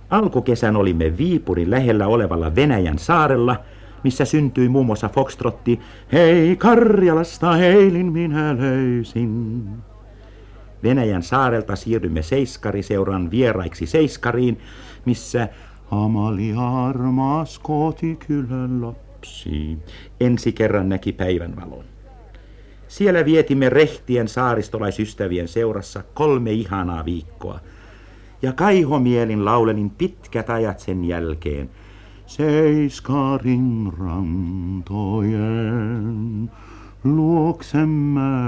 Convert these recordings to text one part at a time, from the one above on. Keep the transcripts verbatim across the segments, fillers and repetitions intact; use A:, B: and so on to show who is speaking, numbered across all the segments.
A: Alkukesän olimme Viipurin lähellä olevalla Venäjän saarella, missä syntyi muun muassa foxtrotti Hei Karjalasta heilin minä löysin. Venäjän saarelta siirrymme Seiskariseuran vieraiksi Seiskariin, missä Amalia armas kotikylän lapsi ensi kerran näki päivänvalon. Siellä vietimme rehtien saaristolaisystävien seurassa kolme ihanaa viikkoa. Ja kaihomielin laulelin pitkät ajat sen jälkeen. Seiskarin rantojen luoksemme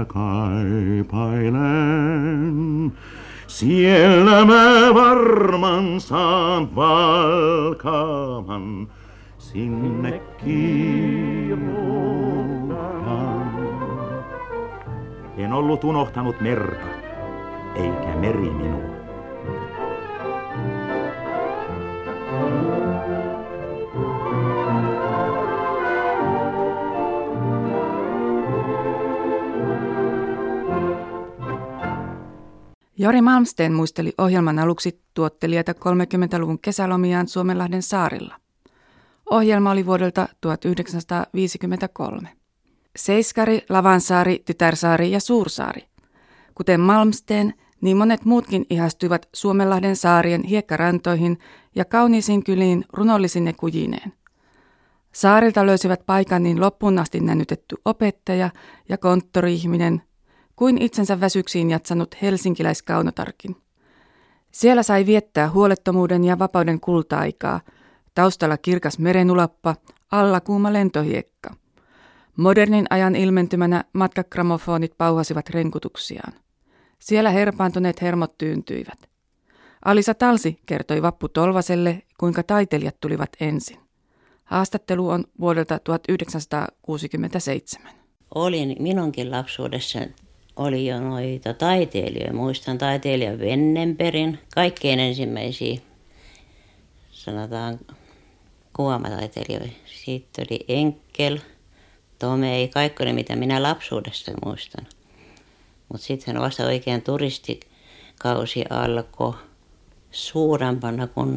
A: kaipailen. Siellä mä varman saan valkaaman sinne kiiruudan. En ollut unohtanut merta, eikä meri minua.
B: Jori Malmsteen muisteli ohjelman aluksi tuottelijaita kolmekymmentäluvun kesälomiaan Suomenlahden saarilla. Ohjelma oli vuodelta tuhatyhdeksänsataaviisikymmentäkolme. Seiskari, Lavansaari, Tytärsaari ja Suursaari. Kuten Malmsteen, niin monet muutkin ihastuivat Suomenlahden saarien hiekkarantoihin ja kauniisiin kyliin runollisine kujineen. Saarilta löysivät paikan niin loppuun asti nänytetty opettaja ja konttori-ihminen, kuin itsensä väsyksiin jatsanut helsinkiläiskaunotarkin. Siellä sai viettää huolettomuuden ja vapauden kulta-aikaa, taustalla kirkas merenulappa, alla kuuma lentohiekka. Modernin ajan ilmentymänä matkagramofonit pauhasivat renkutuksiaan. Siellä herpaantuneet hermot tyyntyivät. Alisa Talsi kertoi Vappu Tolvaselle, kuinka taiteilijat tulivat ensin. Haastattelu on vuodelta tuhatyhdeksänsataakuusikymmentäseitsemän.
C: Olin minunkin lapsuudessa. Oli jo noita taiteilijoita. Muistan taiteilijan Vennenperin, kaikkein ensimmäisiä, sanotaan, kuvaamataiteilijoita. Sitten oli Enkel, Tomei, kaikki ne, mitä minä lapsuudesta muistan. Mutta sitten vasta oikein turistikausi alkoi suurempana, kun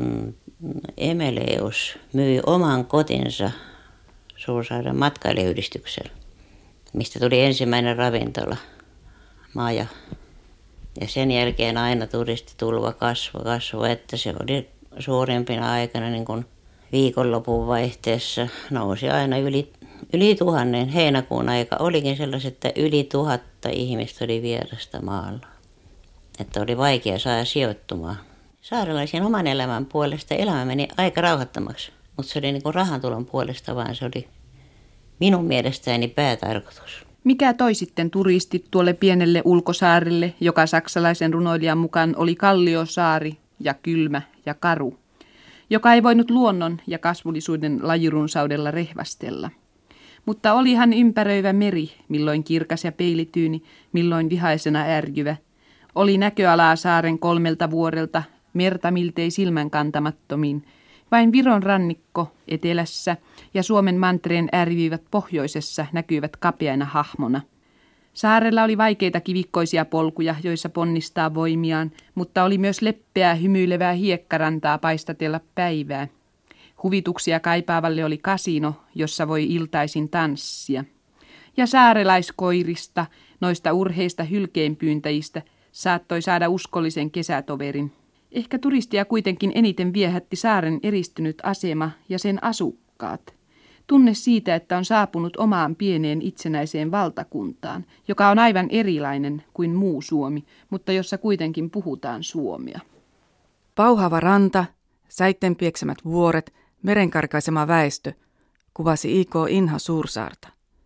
C: Emeleus myi oman kotinsa Suursaaren matkailuyhdistyksellä, mistä tuli ensimmäinen ravintola. Maja. Ja sen jälkeen aina turistitulva kasvoi, kasvoi, että se oli suurimpina aikana niin kuin viikonlopun vaihteessa nousi aina yli, yli tuhannen. Heinäkuun aika olikin sellaiset, että yli tuhatta ihmistä oli vierasta maalla. Että oli vaikea saada sijoittumaan. Saarelaisen oman elämän puolesta elämä meni aika rauhattomaksi, mutta se oli niin kuin rahantulon puolesta, vaan se oli minun mielestäni päätarkoitus.
D: Mikä toi sitten turistit tuolle pienelle ulkosaarelle, joka saksalaisen runoilijan mukaan oli kalliosaari ja kylmä ja karu, joka ei voinut luonnon ja kasvullisuuden lajirunsaudella rehvastella. Mutta olihan ympäröivä meri, milloin kirkas ja peilityyni, milloin vihaisena ärjyvä. Oli näköalaa saaren kolmelta vuorelta, merta miltei silmän kantamattomiin. Vain Viron rannikko etelässä ja Suomen mantereen ärjyivät pohjoisessa näkyivät kapeana hahmona. Saarella oli vaikeita kivikkoisia polkuja, joissa ponnistaa voimiaan, mutta oli myös leppeää hymyilevää hiekkarantaa paistatella päivää. Huvituksia kaipaavalle oli kasino, jossa voi iltaisin tanssia. Ja saarelaiskoirista, noista urheista hylkeenpyyntäjistä, saattoi saada uskollisen kesätoverin. Ehkä turistia kuitenkin eniten viehätti saaren eristynyt asema ja sen asukkaat. Tunne siitä, että on saapunut omaan pieneen itsenäiseen valtakuntaan, joka on aivan erilainen kuin muu Suomi, mutta jossa kuitenkin puhutaan suomea.
B: Pauhava ranta, säitten pieksemät vuoret, merenkarkaisema väestö, kuvasi I K Inha Suursaarta.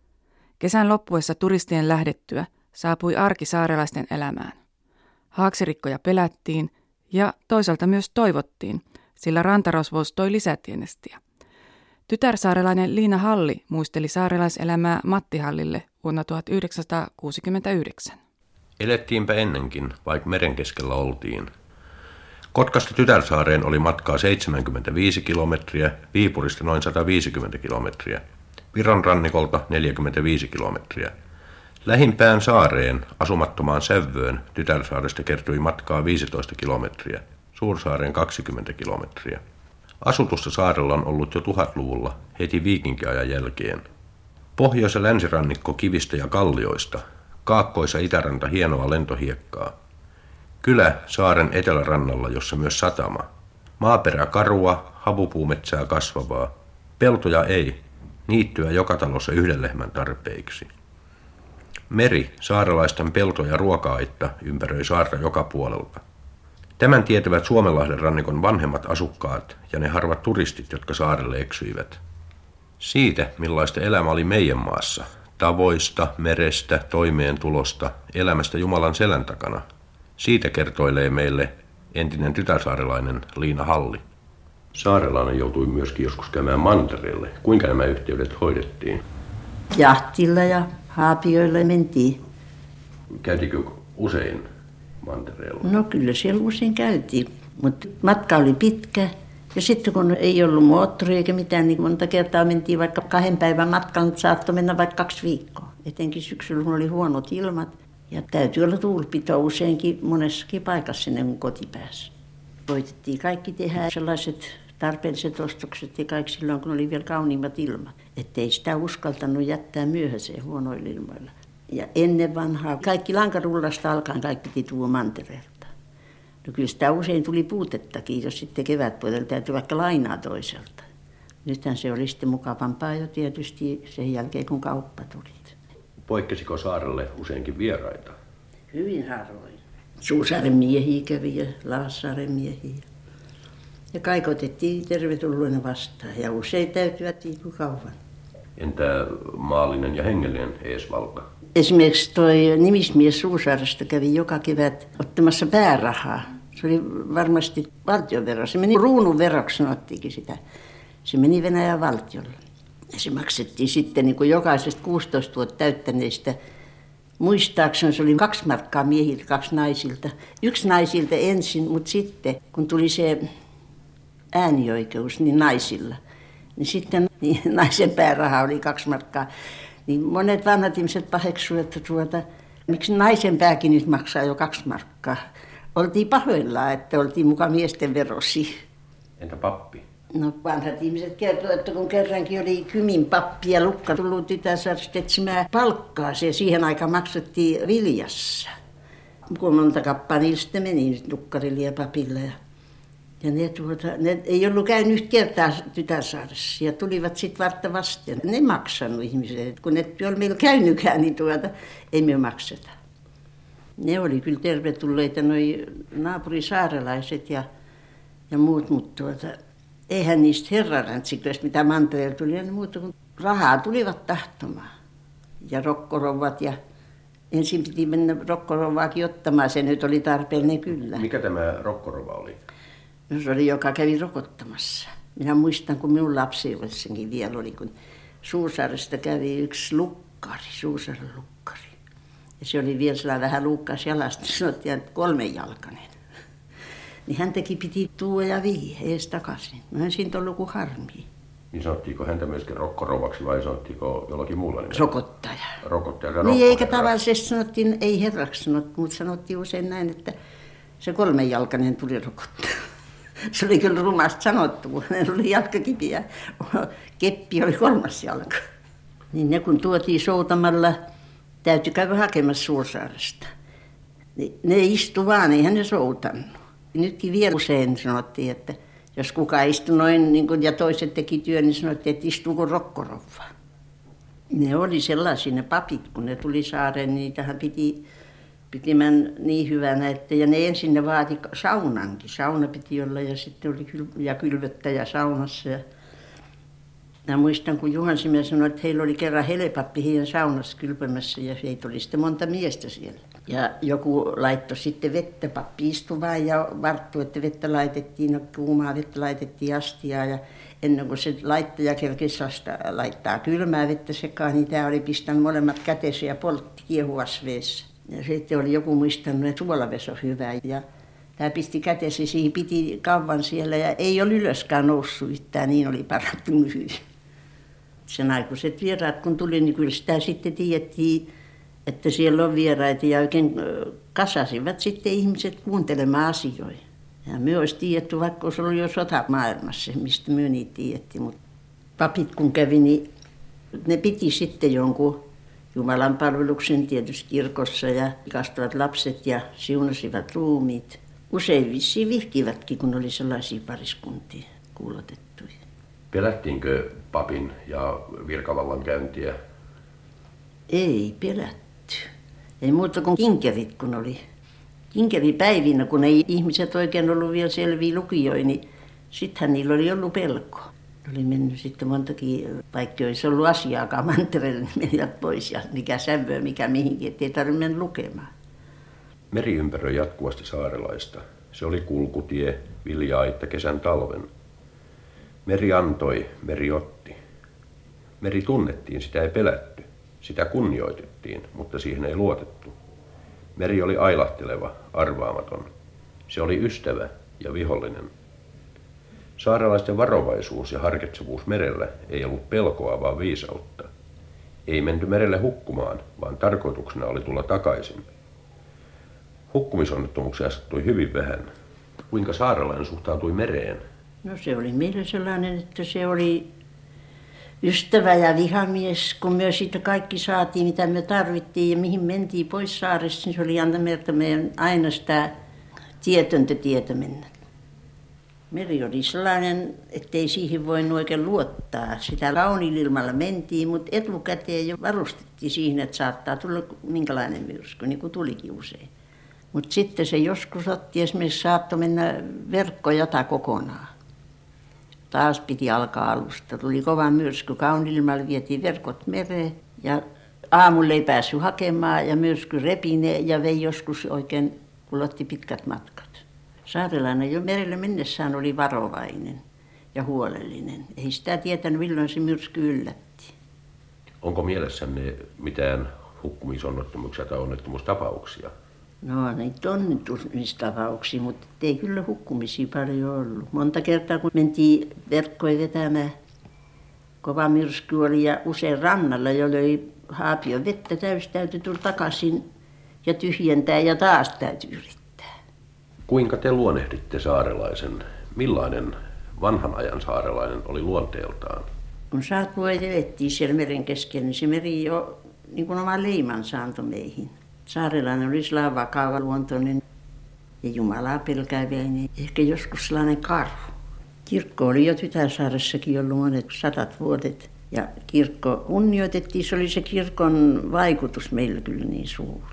B: Kesän loppuessa turistien lähdettyä saapui arki saarelaisten elämään. Haaksirikkoja pelättiin ja toisaalta myös toivottiin, sillä rantarosvous toi lisätienestiä. Tytärsaarelainen Liina Halli muisteli saarelaiselämää Matti Hallille vuonna tuhatyhdeksänsataakuusikymmentäyhdeksän.
E: Elettiinpä ennenkin, vaikka meren keskellä oltiin. Kotkasta Tytärsaareen oli matkaa seitsemänkymmentäviisi kilometriä, Viipurista noin sata viisikymmentä kilometriä, Viron rannikolta neljäkymmentäviisi kilometriä. Lähimpään saareen, asumattomaan Sävöön, Tytärsaaresta kertyi matkaa viisitoista kilometriä. Suursaareen kaksikymmentä kilometriä. Asutusta saarella on ollut jo tuhatluvulla heti viikinkiajan jälkeen. Pohjois- ja länsirannikko kivistä ja kallioista, kaakkois- ja itäranta hienoa lentohiekkaa. Kylä saaren etelärannalla, jossa myös satama. Maaperä karua, havupuumetsää kasvavaa. Peltoja ei, niittyä joka talossa yhden lehmän tarpeiksi. Meri, saarelaisten pelto- ja ruoka-aitta ympäröi saarta joka puolelta. Tämän tietävät Suomenlahden rannikon vanhemmat asukkaat ja ne harvat turistit, jotka saarelle eksyivät. Siitä, millaista elämä oli meidän maassa, tavoista, merestä, toimeentulosta, elämästä Jumalan selän takana, siitä kertoilee meille entinen tytärsaarelainen Liina Halli. Saarelainen joutui myöskin joskus käymään mantereelle. Kuinka nämä yhteydet hoidettiin?
F: Jahtilla ja haapioilla mentiin.
E: Käytikö usein mantereella?
F: No kyllä siellä usein käytiin, mutta matka oli pitkä. Ja sitten kun ei ollut moottori eikä mitään, niin monta kertaa mentiin vaikka kahden päivän matkaan, mutta saattoi mennä vaikka kaksi viikkoa. Etenkin syksyllä, kun oli huonot ilmat. Ja täytyy olla tuulipitoa useinkin monessakin paikassa ennen kuin koti pääsi. Voitettiin kaikki tehdä sellaiset tarpeelliset ostokset ja kaikki silloin, kun oli vielä kauniimmat ilmat. Että ei sitä uskaltanut jättää myöhäiseen huonoilla ilmoilla. Ja ennen vanhaa kaikki lankarullasta alkaen kaikki piti tuoda mantereelta. No kyllä sitä usein tuli puutettakin, jos sitten kevätpuolella täytyy vaikka lainaa toiselta. Nythän se oli sitten mukavampaa jo tietysti sen jälkeen, kun kauppa tuli.
E: Poikkesiko saarelle useinkin vieraita?
F: Hyvin harvoin. Suusaaren miehiä kävi ja Laassaaren miehiä. Ja kaikki otettiin tervetulleena vastaan ja usein täytyvät viikon kauan.
E: Entä maallinen ja hengellinen eesvalta?
F: Esimerkiksi toi nimismies Suusaaresta kävi joka kevät ottamassa päärahaa. Se oli varmasti valtionvero. Se meni ruunun veroksi, sanottiinkin sitä. Se meni Venäjän valtiolle. Ja se maksettiin sitten niin kuin jokaisesta kuusitoista vuotta täyttäneistä. Muistaakseni se oli kaksi markkaa miehiltä, kaksi naisilta. Yksi naisilta ensin, mutta sitten kun tuli se äänioikeus niin naisilla, niin sitten niin naisen pääraha oli kaksi markkaa. Niin monet vanhat ihmiset paheksuivat, että tuota, miksi naisen pääkin nyt maksaa jo kaksi markkaa. Oltiin pahoillaan, että oltiin mukaan miesten verosi.
E: Entä pappi?
F: No vanhat ihmiset kertovat, että kun kerrankin oli Kymin pappi ja Lukka tullut Tytärsaaresta etsimään palkkaa, se siihen aikaan maksettiin viljassa. Kun monta kappaa niillä sitten meni Lukkarille ja papille. Ja, ja ne, tuota, ne ei ollut käynyt yhtä kertaa Tytärsaaressa ja tulivat sitten vartta vasten. Ne maksanut ihmiset, kun ne ei ole meillä käynytkään, niin tuota, ei me makseta. Ne oli kyllä tervetulleita noi naapurisaarelaiset ja, ja muut, mutta tuota, eihän niistä herrarantsikoista, mitä mantereella tuli, niin muuta kuin rahaa tulivat tahtomaan. Ja rokkorovat ja ensin piti mennä rokkorovaakin ottamaan, se nyt oli tarpeellinen kyllä.
E: Mikä tämä rokkorova oli?
F: No se oli, joka kävi rokottamassa. Minä muistan, kun minun lapsuudessakin vielä oli, kun Suusaaresta kävi yksi lukkari, Suusaaren lukkari. Ja se oli vielä sellainen vähän luukkaas jalasta, sanottiin, että kolmenjalkainen. Niin häntäkin piti tuoda ja vii ees takaisin. No hän siitä ollut kuin harmi.
E: Niin sanottiinko häntä myöskin rokkorovaksi vai sanottiinko jollakin muulla nimellä?
F: Rokottaja.
E: Rokottaja.
F: Niin eikä tavallisesti sanottiin, ei herraksi sanottu, mutta sanottiin usein näin, että se kolmenjalkainen tuli rokottaa. Se oli kyllä rumasti sanottu, kun hänellä oli jalkakipi ja keppi oli kolmas jalka. Niin ne kun tuotiin soutamalla, täytyi käydä hakemassa Suusaaresta. Ne istui vaan, eihän ne soutanut. Nytkin vielä usein sanottiin, että jos kuka istui noin niin kun, ja toiset teki työn, niin sanottiin, että istuuko rokkorova. Ne oli sellaisia ne papit, kun ne tuli saareen, niin tähän piti, piti mennä niin hyvänä, että ja ne ensin ne vaati saunankin. Sauna piti olla ja sitten oli kyl, ja kylvettäjä saunassa. Ja, ja muistan, kun Juhansi sanoi, että heillä oli kerran helepappi heidän saunassa kylpemässä ja heitä oli sitten monta miestä siellä. Ja joku laittoi sitten vettä, pappi istui vain ja varttui, että vettä laitettiin, no kuumaa vettä laitettiin astiaan ja ennen kuin se laittaja kerkesi laittaa kylmää vettä sekaan, niin tämä oli pistänyt molemmat kätensä ja poltti kiehuvassa vedessä. Ja sitten oli joku muistanut, että suolavesi on hyvä ja tämä pisti kätensä, siihen piti kauan siellä ja ei ole ylöskään noussut yhtään, niin oli parantunut hyvin. Sen aikuiset vieraat kun tuli, niin kyllä sitä sitten tiedettiin, että siellä on vieraita ja oikein kasasivat sitten ihmiset kuuntelemaan asioita. Ja me olisi tiedetty, vaikka olisi ollut jo sota maailmassa, mistä me niin tiedettiin. Mutta papit kun kävi, niin ne piti sitten jonkun Jumalan palveluksen tietysti kirkossa ja ikastuvat lapset ja siunasivat ruumiit. Usein vissiin vihkivätkin, kun oli sellaisia pariskuntia kuulotettuja.
E: Pelättiinkö papin ja virkavallan käyntiä?
F: Ei pelätty. Ei muuta kuin kinkerit, kun oli. Kinkeripäivinä, kun ei ihmiset oikein ollut vielä selviä lukijoita, niin sittenhän niillä oli ollut pelko. Oli mennyt sitten montakin, vaikka ei olisi ollut asiaakaan mantereelle, niin menivät pois ja mikä sävyö, mikä mihinkin, ettei tarvitse mennä lukemaan.
E: Meri ympäröi jatkuvasti saarelaista. Se oli kulkutie, vilja-aitta kesän talven. Meri antoi, meri otti. Meri tunnettiin, sitä ei pelätty. Sitä kunnioitettiin, mutta siihen ei luotettu. Meri oli ailahteleva, arvaamaton. Se oli ystävä ja vihollinen. Saarelaisten varovaisuus ja harkitsevuus merellä ei ollut pelkoa, vaan viisautta. Ei menty merelle hukkumaan, vaan tarkoituksena oli tulla takaisin. Hukkumisonnettomuuksia sattui hyvin vähän. Kuinka saarelainen suhtautui mereen?
F: No se oli meille sellainen, että se oli ystävä ja vihamies, kun me siitä kaikki saatiin, mitä me tarvittiin ja mihin mentiin pois saaresta, niin se oli antaa meiltä meidän aina sitä tietöntä tietä mennä. Meri oli sellainen, ettei siihen voinut oikein luottaa. Sitä kauniilla mentiin, mutta etukäteen jo varustettiin siihen, että saattaa tulla minkälainen myrsky, niin kuin tulikin usein. Mutta sitten se joskus otti, esimerkiksi saattoi mennä verkkojata kokonaan. Taas piti alkaa alusta. Tuli kova myrsky, kauniilla vietiin verkot mereen ja aamulla ei päässyt hakemaan ja myrsky repi ne ja vei joskus oikein, kulotti pitkät matkat. Saarelainen jo merelle mennessään oli varovainen ja huolellinen. Ei sitä tietänyt, milloin se myrsky yllätti.
E: Onko mielessänne mitään hukkumisonnettomuuksia tai onnettomuustapauksia?
F: No niitä onnettomuustapauksia, mutta ei kyllä hukkumisia paljon ollut. Monta kertaa kun mentiin verkkoja vetämään, kova myrsky oli ja usein rannalla, jolloin oli haapio vettä täysi, täytyi tulla takaisin ja tyhjentää ja taas täytyy yrittää.
E: Kuinka te luonnehditte saarelaisen? Millainen vanhan ajan saarelainen oli luonteeltaan?
F: Kun saatvuoja elettiin siellä meren keskellä, niin se meri jo niin kuin oma leimansa antoi meihin. Saarelainen oli sellainen vakava luontoinen ja Jumalaa pelkääväinen. Ehkä joskus sellainen karu. Kirkko oli jo Tytärsaaressakin ollut monet sadat vuodet. Ja kirkko kunnioitettiin, se oli se kirkon vaikutus meillä kyllä niin suuri.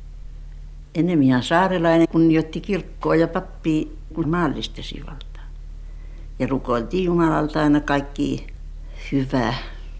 F: Enemmän saarelainen kunnioitti kirkkoa ja pappia kuin maallista sivaltaa. Ja rukoiltiin Jumalalta aina kaikki hyvää,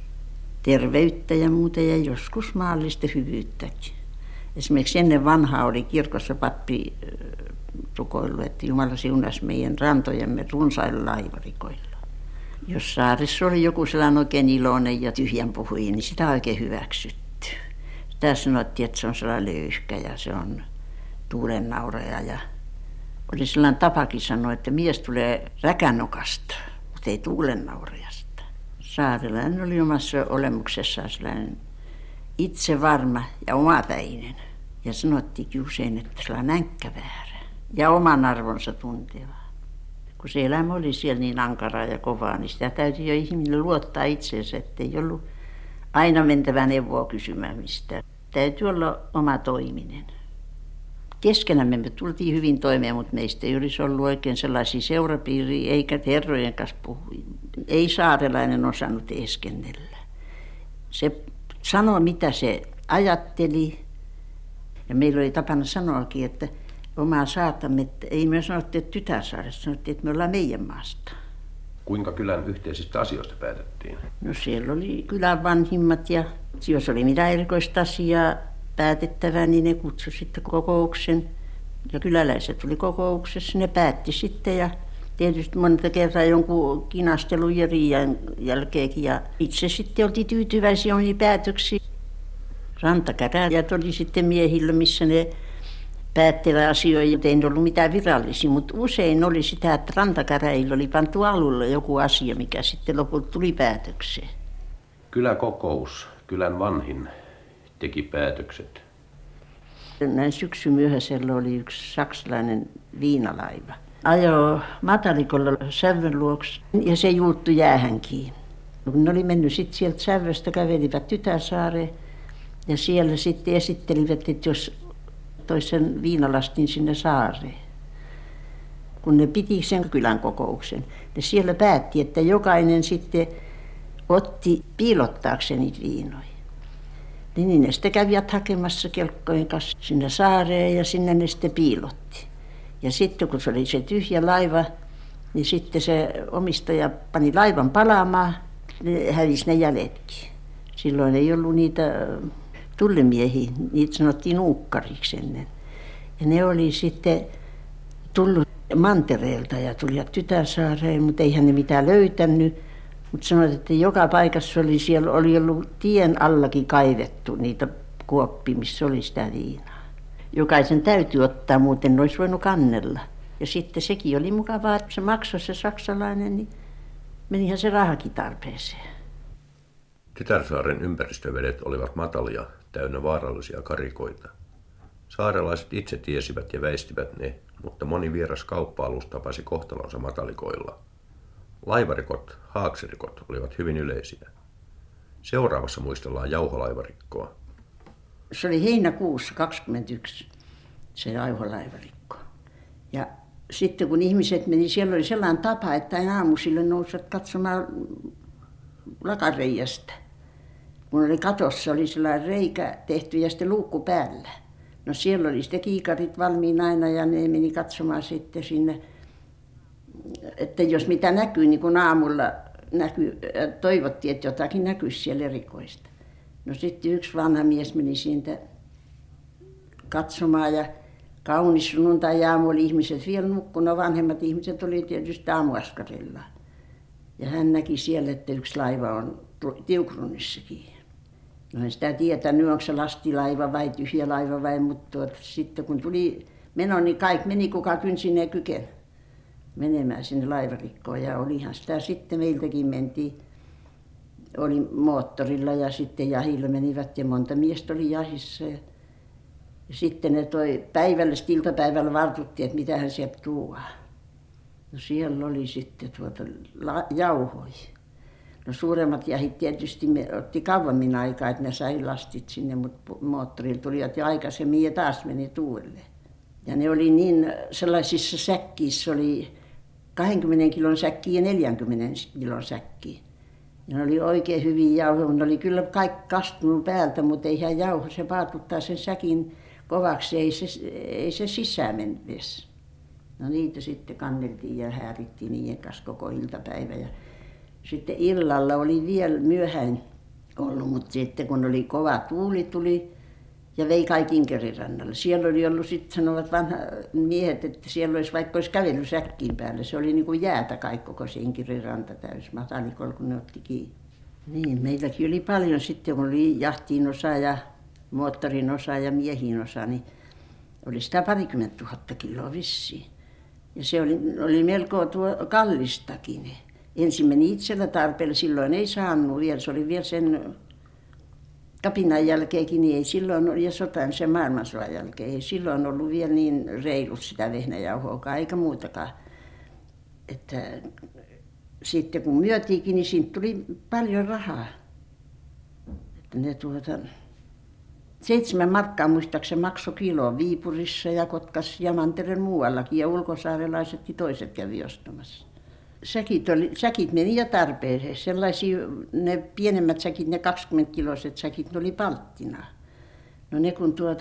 F: terveyttä ja muuta ja joskus maallista hyvyyttäkin. Esimerkiksi ennen vanhaa oli kirkossa pappi rukoillut, että Jumala siunasi meidän rantojemme runsailla laivarikoilla. Jos saarissa oli joku sellainen oikein iloinen ja tyhjänpuhuja, niin sitä oikein hyväksytty. Sitä sanottiin, että se on sellainen löyhkä ja se on tuulennauraja. Ja oli sellainen tapakin sanoa, että mies tulee räkänokasta, mutta ei tuulennaurajasta. Saarelainen oli omassa olemuksessaan sellainen itsevarma ja omapäinen. Ja sanottiinkin usein, että sellainen nänkkäväärä ja oman arvonsa tunteva. Kun se elämä oli siellä niin ankaraa ja kovaa, niin sitä täytyy jo ihminen luottaa itseensä, ettei ollut aina mentävä neuvoa kysymään mistään. Täytyy olla oma toiminen. Keskenämme me tultiin hyvin toimeen, mutta meistä ei olisi ollut oikein sellaisia seurapiiriä, eikä herrojen kanssa puhui. Ei saarelainen osannut teeskennellä. Se sanoi, mitä se ajatteli. Ja meillä oli tapana sanoakin, että omaa saatamme, että ei me sanottu, että Tytärsaaressa, sanottiin, että me ollaan meidän maasta.
E: Kuinka kylän yhteisistä asioista päätettiin?
F: No siellä oli kylän vanhimmat ja jos oli mitään erikoista asiaa päätettävää, niin ne kutsui sitten kokouksen. Ja kyläläiset tuli kokouksessa, ne päätti sitten ja tietysti monta kertaa jonkun kinastelun ja riian jälkeenkin. Ja itse sitten oltiin tyytyväisiä omiin päätöksiin. Rantakäräjät oli sitten miehillä, missä ne päättelivät asioita. Ei ollut mitään virallisia, mutta usein oli sitä, että rantakäräjillä oli pantu alulle joku asia, mikä sitten lopulta tuli päätökseen.
E: Kyläkokous, kylän vanhin, teki päätökset.
F: Näin syksymyöhäisellä oli yksi saksalainen viinalaiva. ajoi matalikolla Sävön luoksi ja se juuttui jäähän kiinni. Kun ne oli mennyt sitten sieltä Sävöstä, kävelivät Tytärsaareen ja siellä sitten esittelivät, että jos toisi sen viinalastin sinne saareen. Kun ne piti sen kylän kokouksen, ne siellä päätti, että jokainen sitten otti piilottaakseen niitä viinoja. Niin ne sitten kävivät hakemassa kelkkojen kanssa sinne saareen ja sinne ne sitten piilotti. Ja sitten kun se oli se tyhjä laiva, niin sitten se omistaja pani laivan palaamaan, ne hävisi ne jäljetkin. Silloin ei ollut niitä tullimiehiä, niitä sanottiin nuukkariksi ennen. Ja ne oli sitten tullut mantereelta ja tulivat Tytärsaareen, mutta eihän ne mitään löytänyt. Mutta sanoit, että joka paikassa oli, siellä oli ollut tien allakin kaivettu niitä kuoppia, missä oli sitä viinaa. Jokaisen täytyy ottaa, muuten ne olisi voinut kannella. Ja sitten sekin oli mukavaa, että se maksoi se saksalainen, niin menihän se rahakin tarpeeseen.
E: Tytärsaaren ympäristövedet olivat matalia, täynnä vaarallisia karikoita. Saarelaiset itse tiesivät ja väistivät ne, mutta moni vieras kauppa-alus tapasi kohtalonsa matalikoilla. Laivarikot, haaksirikot olivat hyvin yleisiä. Seuraavassa muistellaan jauholaivarikkoa.
F: Se oli heinäkuussa kaksikymmentäyksi, se jauholaivarikko. Ja sitten kun ihmiset meni, siellä oli sellainen tapa, että aina aamusille nousivat katsomaan lakareijasta. Kun oli katossa, oli sellainen reikä tehty ja sitten luukku päällä. No siellä oli sitten kiikarit valmiina aina ja ne meni katsomaan sitten sinne, että jos mitä näkyy, niin kun aamulla näkyy, toivottiin, että jotakin näkyisi siellä erikoista. No sitten yksi vanha mies meni siitä katsomaan ja kaunis sunnuntai-aamu oli ihmiset vielä nukkunut. Vanhemmat ihmiset oli tietysti aamuaskarilla. Ja hän näki siellä, että yksi laiva on Tiukrunissakin. No en sitä tietänyt, onko se lastilaiva vai tyhjä laiva vai, mutta tuot, sitten kun tuli meno, niin kaikki meni kuka kynsi ne kyken menemään sinne laivarikkoon. Ja olihan sitä sitten meiltäkin mentiin, oli moottorilla ja sitten jahilla menivät ja monta miestä oli jahissa. Ja, ja sitten ne toi päivällä, iltapäivällä vartuttiin, että mitähän sieltä tuodaan. No siellä oli sitten tuota jauhoja. No suuremmat jahit tietysti me otti kauemmin aikaa, että ne sai lastit sinne, mutta moottorilla tulivat jo aikaisemmin ja taas meni tuuelle. Ja ne oli niin sellaisissa säkkiissä, oli kahdenkymmenen kilon säkkiä ja neljänkymmenen kilon säkkiä. Ja ne oli oikein hyviä jauhoja, ne oli kyllä kaikki kastunut päältä, mutta eihän jauho, se paatuttaa sen säkin kovaksi, ei se, ei se sisään mennyt. No niitä sitten kanneltiin ja häärittiin niiden kanssa koko iltapäivä. Ja sitten illalla oli vielä myöhään ollut, mutta sitten kun oli kova tuuli tuli ja vei kaikki Inkerin rannalle. Siellä oli ollut sitten sanovat vanhat miehet, että siellä olisi vaikka olisi kävellyt säkkiin päälle. Se oli niin kuin jäätä kaikki koko se Inkerin ranta täys matalikolla, kun ne otti kiinni. Niin, meilläkin oli paljon sitten, kun oli jahtiin osa ja moottorin osa ja miehin osa, niin oli sitä parikymmentä tuhatta kiloa vissiin. Ja se oli, oli melko tuo kallistakin. Ensin meni itsellä tarpeella, silloin ei saanut vielä, se oli vielä sen kapinan jälkeenkin, niin ei silloin, ja sotan sen maailmansodan jälkeen, ei silloin ollut vielä niin reilut sitä vehnäjauhoakaan, eikä muutakaan. Että sitten kun myytiinkin, niin siitä tuli paljon rahaa. Että ne tuota, seitsemän markkaa muistaakseni maksoi kilo Viipurissa ja Kotkassa ja Mantereen muuallakin, ja ulkosaarelaisetkin toiset kävi ostamassa. Säkit, oli, säkit meni jo tarpeeseen. Sellaisia, ne pienemmät säkit, ne kaksikymmentä-kiloiset säkit, ne oli palttina. No ne kun tuota,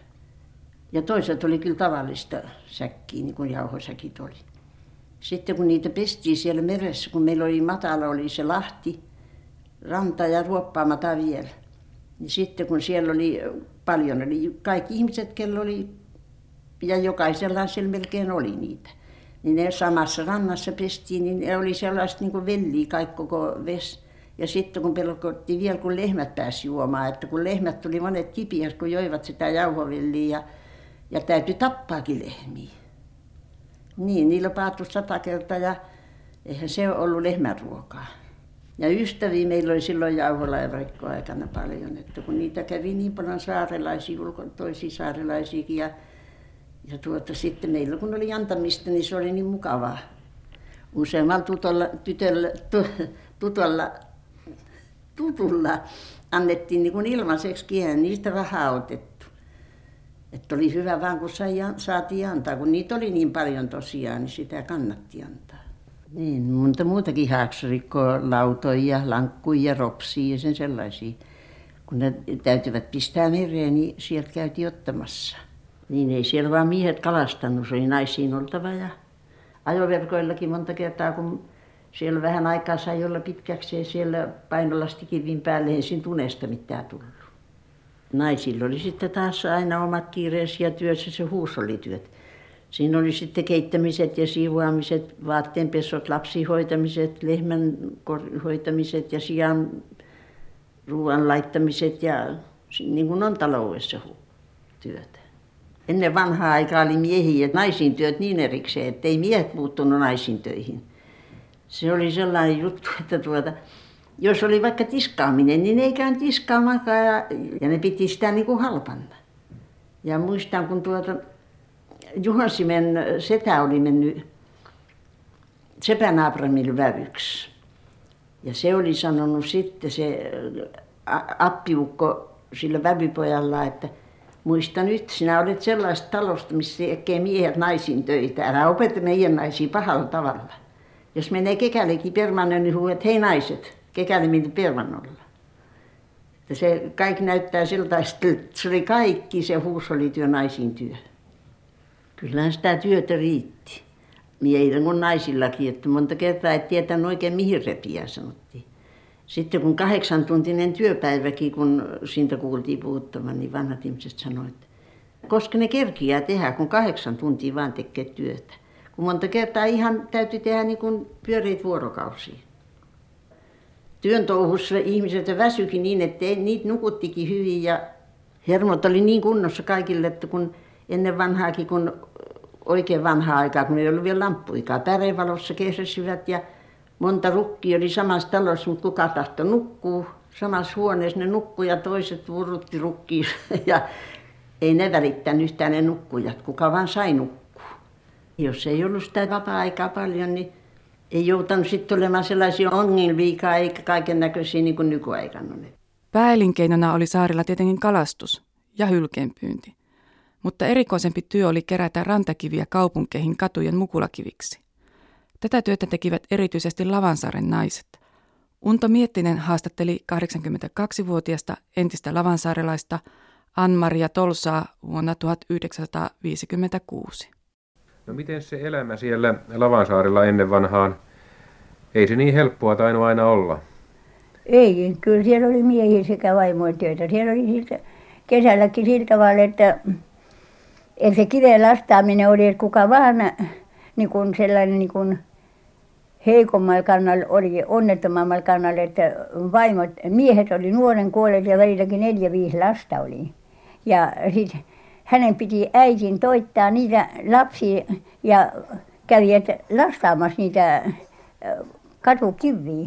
F: ja toiset oli kyllä tavallista säkkiä, niin kuin jauhosäkit oli. Sitten kun niitä pestiin siellä meressä, kun meillä oli matala, oli se lahti, ranta ja ruoppaamata vielä. Niin sitten kun siellä oli paljon, oli kaikki ihmiset, kello oli, ja jokaisella siellä melkein oli niitä. Niin ne samassa rannassa pestiin, niin ne oli sellaista niin kuin velliä kaikki koko vesi. Ja sitten kun pelkottiin vielä, kun lehmät pääsi juomaan, että kun lehmät tuli monet kipiässä, kun joivat sitä jauhovelliä ja, ja täytyi tappaakin lehmiä. Niin, niillä paatui sata kertaa ja eihän se ollut lehmänruokaa. Ja ystäviä meillä oli silloin jauholaivarikkoaikana paljon, että kun niitä kävi niin paljon saarelaisia, ulko, toisia saarelaisiakin ja Ja tuota, sitten meillä kun oli antamista, niin se oli niin mukavaa. Useammalla tutolla, tytöllä, tu, tutolla, tutulla annettiin niin kuin ilmaiseksi kiehen, niistä rahaa otettu. Että oli hyvä vaan, kun sai, saatiin antaa. Kun niitä oli niin paljon tosiaan, niin sitä kannatti antaa. Niin, monta muutakin haaksirikkoa, lautoja, lankkuja, ropsia ja sen sellaisia. Kun ne täytyvät pistää mereen, niin sieltä käytiin ottamassa. Niin ei siellä vaan miehet kalastanut, se oli naisiin oltava ja ajoverkoillakin monta kertaa, kun siellä vähän aikaa sai olla pitkäksi ja siellä painolastikivin päälle ei siinä tunesta mitään tullut. Naisilla oli sitten taas aina omat kiireisiä työssä, se huushollityöt. Siinä oli sitten keittämiset ja siivoamiset, vaatteenpesot, lapsihoitamiset, hoitamiset, lehmän hoitamiset ja sian ruoan laittamiset ja niin kuin on taloudessa työtä. Ennen vanhaa aikaa oli miehiä ja naisiin työt niin erikseen, että ei miehet puuttunut naisiin töihin. Se oli sellainen juttu, että tuota, jos oli vaikka tiskaaminen, niin ei käynyt tiskaamaankaan ja, ja ne piti sitä niin kuin halpana. Ja muistan, kun tuota, Juhansimen setä oli mennyt Sepän Abrahamille vävyksi. Ja se oli sanonut sitten se appiukko sillä vävypojalla, että muista nyt, sinä olet sellaista talosta, missä tekee miehet naisiin töitä. Älä opeta meidän naisia pahalla tavalla. Jos menee kekälekin permannoon, niin huudat, hei naiset, kekäle meni permannolla. Että se kaikki näyttää sellaista, että se oli kaikki se huushollityö naisiin työ. Kyllähän sitä työtä riitti. Miehillä kuin naisillakin, että monta kertaa et tietänyt oikein mihin repiä, sanottiin. Sitten kun kahdeksantuntinen työpäiväkin, kun siitä kuultiin puhuttavan, niin vanhat ihmiset sanoivat, että koska ne kerkiää tehdä, kun kahdeksan tuntia vaan tekee työtä. Kun monta kertaa ihan täytyy tehdä niin kuin pyöreitä vuorokausia. Työn touhussa ihmiset väsyikin niin, että niitä nukuttikin hyvin ja hermot oli niin kunnossa kaikille, että kun ennen vanhaakin, kun oikein vanhaa aikaa, kun ei ollut vielä lamppuikaan, pärevalossa kehräsivät ja monta rukkia oli samassa talossa, mutta kuka tahtoi nukkuu. Samassa huoneessa ne nukkui ja toiset vurutti rukkiin ja ei ne välittänyt yhtään ne nukkujat, kuka vaan sai nukkua. Jos ei ollut sitä vapaa-aikaa paljon, niin ei joutanut sitten olemaan sellaisia ongelmia eikä kaiken näköisiä niin kuin nykyaikana.
B: Pääelinkeinona oli saarilla tietenkin kalastus ja hylkeenpyynti, mutta erikoisempi työ oli kerätä rantakiviä kaupunkeihin katujen mukulakiviksi. Tätä työtä tekivät erityisesti Lavansaaren naiset. Unto Miettinen haastatteli kahdeksankymmentäkaksivuotiasta entistä lavansaarelaista Ann-Maria Tolsaa vuonna tuhatyhdeksänsataaviisikymmentäkuusi.
E: No miten se elämä siellä Lavansaarella ennen vanhaan? Ei se niin helppoa tainnut aina olla.
G: Ei, kyllä siellä oli miehiä sekä vaimoja töitä. Siellä oli siltä, kesälläkin sillä tavalla, että, että se kiven lastaaminen oli, että kuka vaan niin kuin sellainen niin kuin heikommalla kannalla oli, onnettomammalla kannalla, että vaimot, miehet oli nuoren kuolleet ja välilläkin neljä, viisi lasta oli. Ja sitten hänen piti äitin toittaa niitä lapsia ja kävivät lastaamassa niitä katukiviä,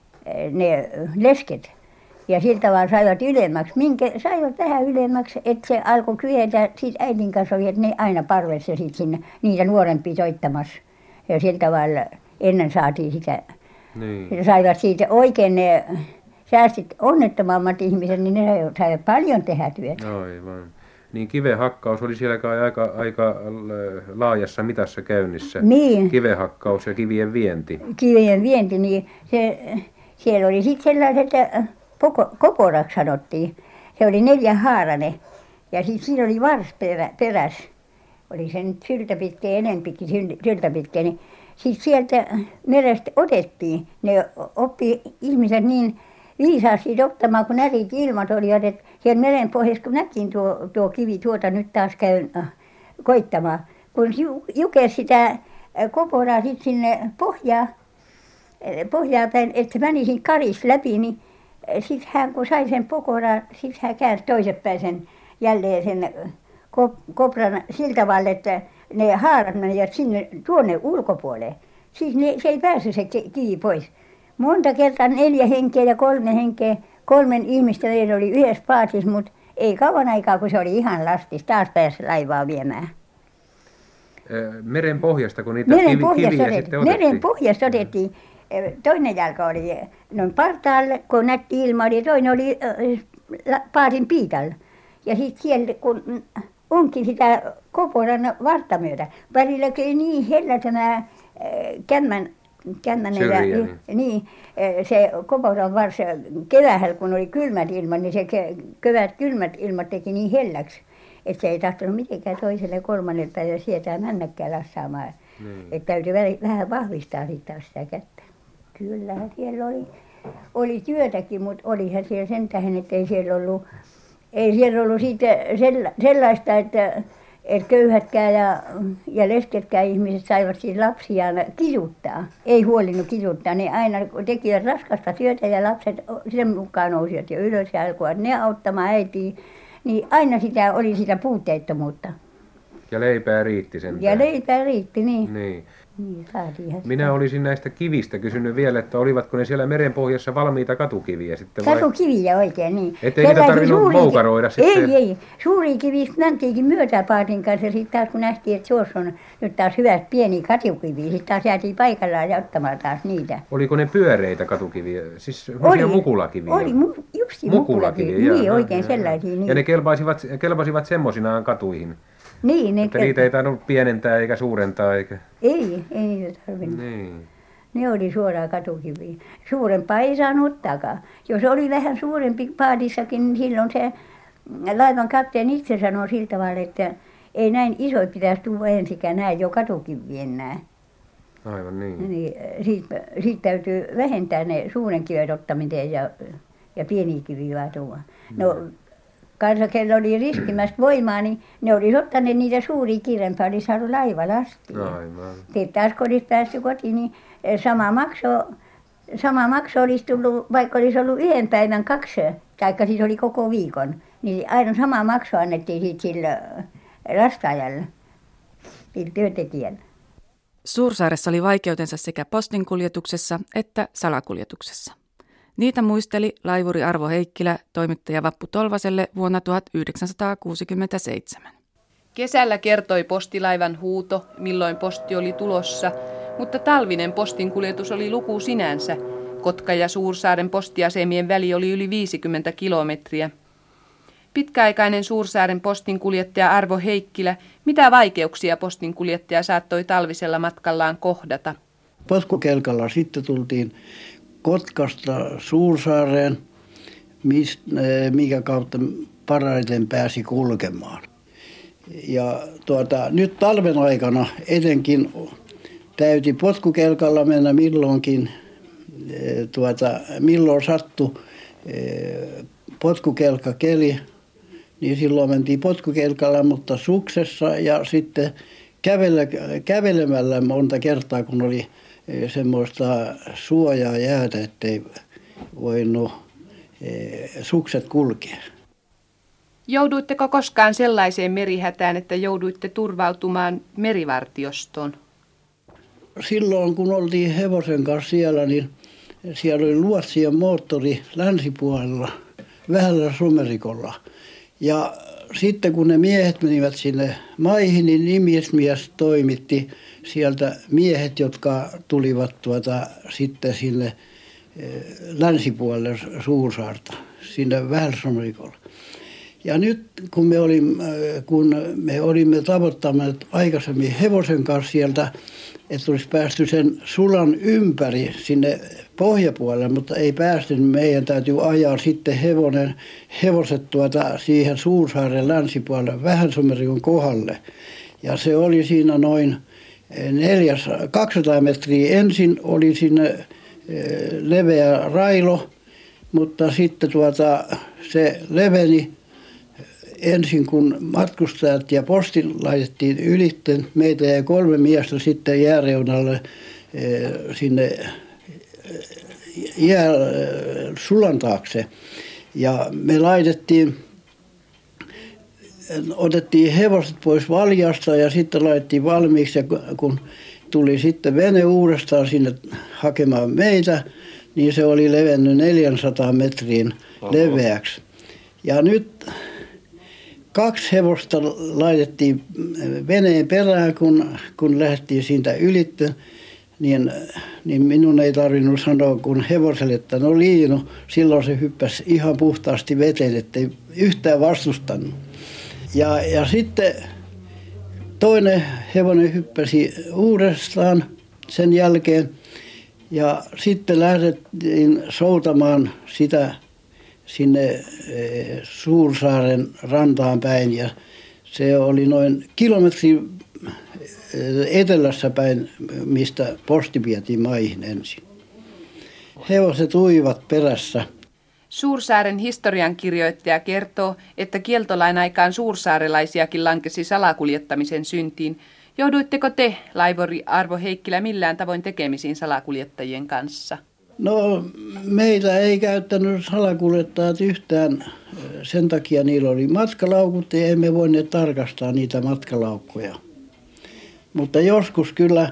G: ne lesket. Ja sillä tavalla saivat ylemmäksi, minkä saivat vähän ylemmäksi, että se alkoi kyetä, sitten äitin kanssa oli, että ne aina parvessa sitten sinne niitä nuorempia toittamassa. Ja sillä tavalla ennen saatiin sitä, niin. Saivat siitä oikein ne säästit onnettomammat ihmiset, niin ne saivat paljon tehdä työtä.
E: Aivan. Niin kivenhakkaus oli siellä aika, aika laajassa mitassa käynnissä.
G: Niin.
E: Kivenhakkaus ja kivien vienti.
G: Kivien vienti, niin se, siellä oli sitten sellaiset, poko, koporaksi sanottiin. Se oli neljä haarane ja sitten siinä oli vars perä, perässä. Oli se nyt syltä pitkä enempikin syltä pitkä, niin sitten sieltä merestä otettiin. Ne oppi ihmiset niin viisaasti ottamaan, kun närit ilmat olivat, että siellä meren pohjassa, kun näkin tuo, tuo kivi, tuota nyt taas käyn äh, koittamaan. Kun jukesi sitä koporaa sitten sinne pohjaan, pohjaan päin, että se meni siinä karissa läpi, niin sitten hän kun sai sen pokoraa, sitten hän käänsi toisinpäin sen jälleen sen kopran sillä tavalla, että ne haarat menivät sinne tuonne ulkopuolelle. Siis ne, se ei pääse se kivi pois. Monta kertaa neljä henkeä ja kolme henkeä, kolmen ihmistä meillä oli yhdessä paatissa, mutta ei kauan aikaa, kun se oli ihan lastis, taas pääsi laivaa viemään.
E: Meren pohjasta, kun niitä
G: meren
E: kivi,
G: pohjasta
E: kiviä
G: otettiin.
E: sitten otettiin?
G: Meren pohjasta otettiin. Toinen jalka oli noin partaalle, kun nätti ilma oli, ja toinen oli äh, paatin piitalla. Ja sitten siellä, kun onkin sitä Koporan vartta myötä, välillä käy niin hellä tämä äh, kämmän, kämmänen ja,
E: Syrjä,
G: niin. niin, äh, se Koporan varsi keväällä, kun oli kylmät ilmat, niin se kevät kylmät ilmat teki niin helläksi, että se ei tahtonut mitenkään toiselle kolmannelle päivälle sietää mennäkään lassaamaan. Niin. Että täytyy vähän vahvistaa sitten sitä kättä. Kyllähän siellä oli, oli työtäkin, mutta olihan siellä sen tähden, että ei siellä ollut, ei siellä ollut siitä sellaista, että, että köyhätkään ja, ja lesketkään ihmiset saivat siis lapsiaan kiduttaa. Ei huolinut kiduttaa, ne aina tekivät raskasta työtä ja lapset sen mukaan nousivat jo ylös ja alkoivat ne auttamaan äitiä. Niin aina sitä oli sitä puutteettomuutta.
E: Ja leipää riitti sen.
G: Ja leipää riitti, niin.
E: Niin.
G: Niin,
E: minä olisin näistä kivistä kysynyt vielä, että olivatko ne siellä merenpohjassa valmiita katukiviä sitten vai?
G: Katukiviä oikein, niin.
E: Ettei niitä tarvinnut suuri... moukaroida sitten?
G: Ei, ei. Suuria kiviä mäntiinkin myötäpaatin kanssa. Sitten taas kun nähtiin, että tuossa on nyt taas hyvät pieniä katukiviä, sitten taas jäätiin paikallaan ja ottamaan taas niitä.
E: Oliko ne pyöreitä katukiviä? Siis oli, mukulakiviä?
G: Oli, mu, justi mukulakiviä. Niin, jaa, oikein jaa, sellaisia. Niin.
E: Ja ne kelpasivat, kelpasivat semmoisinaan katuihin?
G: Niin, ne
E: että niitä ei tainnut pienentää eikä suurentaa eikä...
G: Ei, ei niitä tarvinnut.
E: Niin.
G: Ne oli suoraan katukiviä. Suurempaa ei saanut ottaakaan. Jos oli vähän suurempi paadissakin, niin silloin se laivan kapteeni itse sanoi sillä tavalla, että ei näin isoit pitäisi tuoda ensikään, näin jo katukiviä enää.
E: Aivan niin.
G: niin siitä, siitä täytyy vähentää ne suuren kivet ottaminen ja, ja pieniä kiviä vaan tuoda. No, kanssa, kello oli riskimästä voimaa, niin ne olisi ottaneet niitä suuria kirempaa, oli saanut laivalla asti.
E: Aivan.
G: Sitten taas kun olisi päästy kotiin, niin sama makso, sama makso olisi tullut, vaikka olisi ollut yhden päivän kaksi, taikka siis oli koko viikon, niin aina sama maksu annettiin siitä sillä rastaajalle, sillä työntekijällä.
B: Suursaaressa oli vaikeutensa sekä postinkuljetuksessa että salakuljetuksessa. Niitä muisteli laivuri Arvo Heikkilä toimittaja Vappu Tolvaselle vuonna tuhatyhdeksänsataakuusikymmentäseitsemän.
D: Kesällä kertoi postilaivan huuto, milloin posti oli tulossa, mutta talvinen postinkuljetus oli luku sinänsä. Kotka ja Suursaaren postiasemien väli oli yli viisikymmentä kilometriä. Pitkäaikainen Suursaaren postinkuljettaja Arvo Heikkilä, mitä vaikeuksia postinkuljettaja saattoi talvisella matkallaan kohdata?
H: Potkukelkalla sitten tultiin Kotkasta Suursaareen, mikä kautta parhaiten pääsi kulkemaan. Ja tuota, nyt talven aikana etenkin täytyi potkukelkalla mennä milloinkin, tuota, milloin sattui potkukelkkakeli, niin silloin mentiin potkukelkalla, mutta suksessa ja sitten kävellä, kävelemällä monta kertaa, kun oli semmoista suojaa jäätä, ettei voinut sukset kulkea.
D: Jouduitteko koskaan sellaiseen merihätään, että jouduitte turvautumaan merivartiostoon?
H: Silloin kun oltiin hevosen kanssa siellä, niin siellä oli luotsien moottori länsipuolella, vähällä Somerikolla. Ja sitten kun ne miehet menivät sinne maihin, niin nimismies toimitti sieltä miehet, jotka tulivat tuota, sitten sinne länsipuolelle Suursaarta, sinne Vähällä-Somerikolla. Ja nyt kun me olimme, kun me olimme tavoittaneet aikaisemmin hevosen kanssa sieltä, että olisi päästy sen sulan ympäri sinne pohjapuolelle, mutta ei päästy, niin meidän täytyy ajaa sitten hevonen, hevoset tuota siihen Suursaaren länsipuolelle Vähä-Somerikon kohdalle. Ja se oli siinä noin neljäsataa, kaksisataa metriä ensin oli sinne leveä railo, mutta sitten tuota, se leveni ensin kun matkustajat ja postin laitettiin ylitten, meitä jäi kolme miestä sitten jääreunalle sinne jää, sulan taakse. Ja me laitettiin, otettiin hevoset pois valjasta ja sitten laitettiin valmiiksi. Ja kun tuli sitten vene uudestaan sinne hakemaan meitä, niin se oli levennyt neljäsataa metriin leveäksi. Ja nyt kaksi hevosta laitettiin veneen perään, kun, kun lähdettiin siitä ylitse, niin, niin minun ei tarvinnut sanoa kun hevoselle, että no Liinu, silloin se hyppäsi ihan puhtaasti veteen, ettei yhtään vastustanut. Ja, ja sitten toinen hevonen hyppäsi uudestaan sen jälkeen ja sitten lähdettiin soutamaan sitä sinne Suursaaren rantaan päin ja se oli noin kilometri etelässä päin, mistä posti vietiin maihin ensin. Hevoset uivat perässä.
D: Suursaaren historiankirjoittaja kertoo, että kieltolain aikaan suursaarelaisiakin lankesi salakuljettamisen syntiin. Jouduitteko te, laivori Arvo Heikkilä, millään tavoin tekemisiin salakuljettajien kanssa?
H: No meitä ei käyttänyt salakuljettajat yhtään. Sen takia niillä oli matkalaukut ja emme voineet tarkastaa niitä matkalaukkuja. Mutta joskus kyllä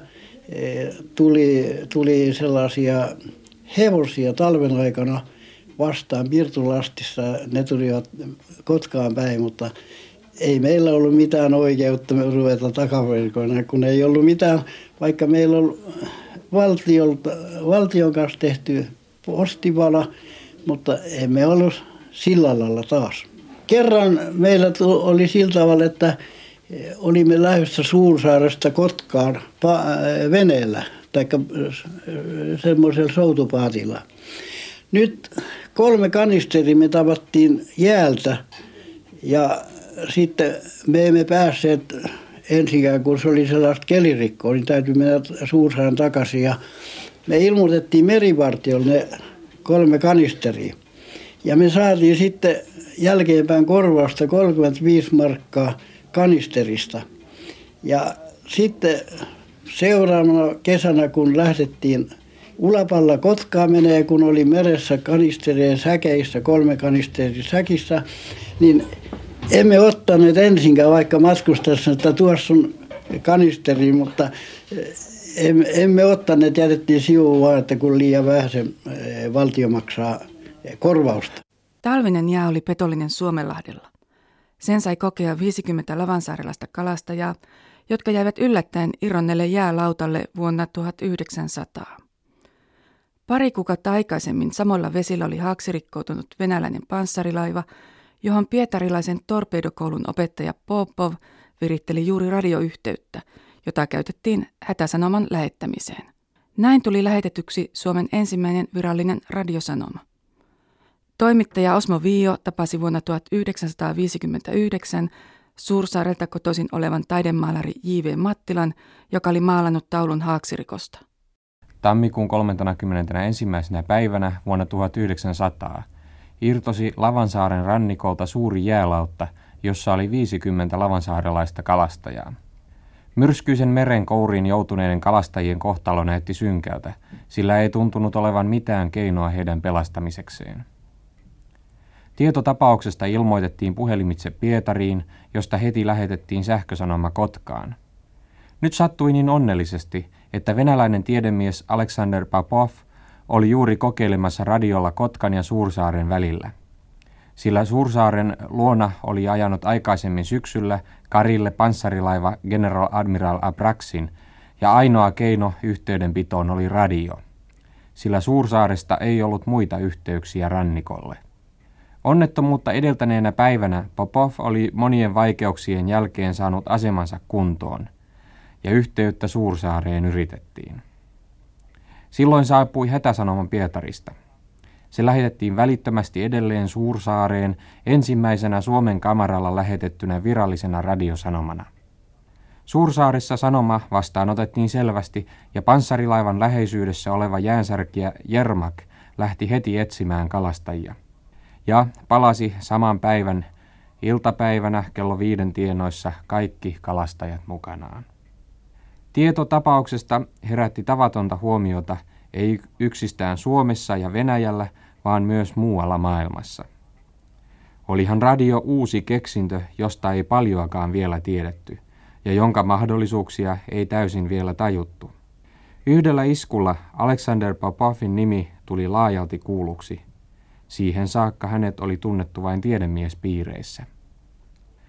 H: tuli, tuli sellaisia hevosia talven aikana vastaan Pirtulastissa. Ne tulivat Kotkaan päin, mutta ei meillä ollut mitään oikeutta ruveta takaverkoina, kun ei ollut mitään, vaikka meillä on valtiolta, valtion kanssa tehty postivala, mutta emme ollut sillä lailla taas. Kerran meillä oli sillä tavalla, että olimme lähdössä Suursaaresta Kotkaan veneellä, tai semmoisella soutupaatilla. Nyt kolme kanisteria me tavattiin jäältä ja sitten me emme päässeet ensinkään, kun se oli sellaista kelirikkoa, niin täytyy mennä Suursaaren takaisin. Ja me ilmoitettiin merivartiolle ne kolme kanisteria. Ja me saatiin sitten jälkeenpäin korvausta kolmekymmentäviisi markkaa kanisterista. Ja sitten seuraavana kesänä, kun lähdettiin Ulapalla Kotkaan menee, kun oli meressä kanisterien säkeissä, kolme kanisteria säkissä, niin emme ottaneet ensinkään, vaikka matkustassa, että tuossa on kanisteri, mutta emme ottaneet, jätettiin sivuun vaan, että kun liian vähän se valtio maksaa korvausta.
B: Talvinen jää oli petollinen Suomenlahdella. Sen sai kokea viisikymmentä lavansaarelaista kalastajaa, jotka jäivät yllättäen irronneelle jäälautalle vuonna tuhatyhdeksänsataa. Pari kuukautta aikaisemmin samoilla vesillä oli haaksirikkoutunut venäläinen panssarilaiva, johon pietarilaisen torpedokoulun opettaja Popov viritteli juuri radioyhteyttä, jota käytettiin hätäsanoman lähettämiseen. Näin tuli lähetetyksi Suomen ensimmäinen virallinen radiosanoma. Toimittaja Osmo Viio tapasi vuonna tuhatyhdeksänsataaviisikymmentäyhdeksän Suursaarelta kotoisin olevan taidemaalari J V Mattilan, joka oli maalannut taulun haaksirikosta.
I: Tammikuun kolmaskymmenesensimmäinen päivänä vuonna tuhatyhdeksänsataa irtosi Lavansaaren rannikolta suuri jäälautta, jossa oli viisikymmentä lavansaarelaista kalastajaa. Myrskyisen meren kouriin joutuneiden kalastajien kohtalo näytti synkältä, sillä ei tuntunut olevan mitään keinoa heidän pelastamisekseen. Tieto tapauksesta ilmoitettiin puhelimitse Pietariin, josta heti lähetettiin sähkösanoma Kotkaan. Nyt sattui niin onnellisesti, että venäläinen tiedemies Alexander Popov oli juuri kokeilemassa radiolla Kotkan ja Suursaaren välillä. Sillä Suursaaren luona oli ajanut aikaisemmin syksyllä Karille panssarilaiva General Admiral Abraxin, ja ainoa keino yhteydenpitoon oli radio. Sillä Suursaaresta ei ollut muita yhteyksiä rannikolle. Onnettomuutta edeltäneenä päivänä Popov oli monien vaikeuksien jälkeen saanut asemansa kuntoon, ja yhteyttä Suursaareen yritettiin. Silloin saapui hätäsanoma Pietarista. Se lähetettiin välittömästi edelleen Suursaareen ensimmäisenä Suomen kamaralla lähetettynä virallisena radiosanomana. Suursaaressa sanoma vastaanotettiin selvästi ja panssarilaivan läheisyydessä oleva jäänsärkijä Jermak lähti heti etsimään kalastajia. Ja palasi saman päivän iltapäivänä kello viiden tienoissa kaikki kalastajat mukanaan. Tieto tapauksesta herätti tavatonta huomiota ei yksistään Suomessa ja Venäjällä, vaan myös muualla maailmassa. Olihan radio uusi keksintö, josta ei paljoakaan vielä tiedetty, ja jonka mahdollisuuksia ei täysin vielä tajuttu. Yhdellä iskulla Alexander Popovin nimi tuli laajalti kuulluksi. Siihen saakka hänet oli tunnettu vain tiedemiespiireissä.